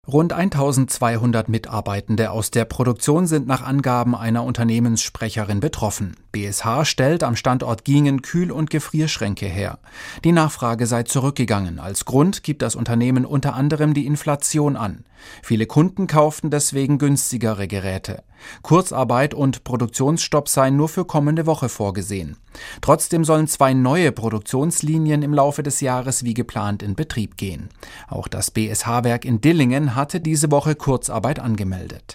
Rund 1200 Mitarbeitende aus der Produktion sind nach Angaben einer Unternehmenssprecherin betroffen. BSH stellt am Standort Giengen Kühl- und Gefrierschränke her. Die Nachfrage sei zurückgegangen. Als Grund gibt das Unternehmen unter anderem die Inflation an. Viele Kunden kauften deswegen günstigere Geräte. Kurzarbeit und Produktionsstopp seien nur für kommende Woche vorgesehen. Trotzdem sollen 2 neue Produktionslinien im Laufe des Jahres wie geplant in Betrieb gehen. Auch das BSH-Werk in Dillingen hatte diese Woche Kurzarbeit angemeldet.